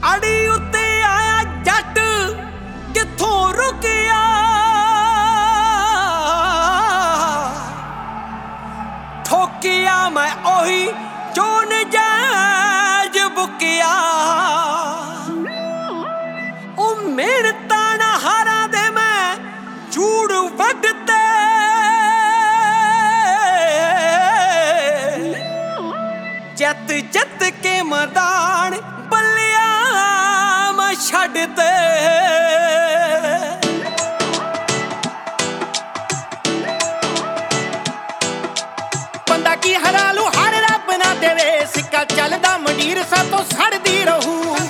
ਅੜੀ ਉੱਤੇ ਆਇਆ ਜੱਟ ਕਿੱਥੋਂ ਰੁਕਿਆ, ਠੋਕਿਆ ਮੈਂ ਉਹੀ ਜੋ ਨਜਾਇਜ਼ ਬੁਕਿਆ। ਉਹ ਮਿਹਨਤਾਂ ਨਾ ਹਾਰਾਂ ਦੇ ਮੈਂ ਝੂੜ ਵੱਢਤੇ, ਜਿੱਤ ਜਿੱਤ ਕੇ ਮੈਦਾਨ ਬੱਲਿਆ ਮੈਂ ਛੱਡਤੇ। ਬੰਦਾ ਕੀ ਹਰਾ ਲੂ ਹਰ ਰੱਬ ਨਾ ਦੇਵੇ, ਸਿੱਕਾ ਚੱਲਦਾ ਮੰਡੀਰ ਸਾਤੋਂ ਸੜਦੀ ਰਹੂ।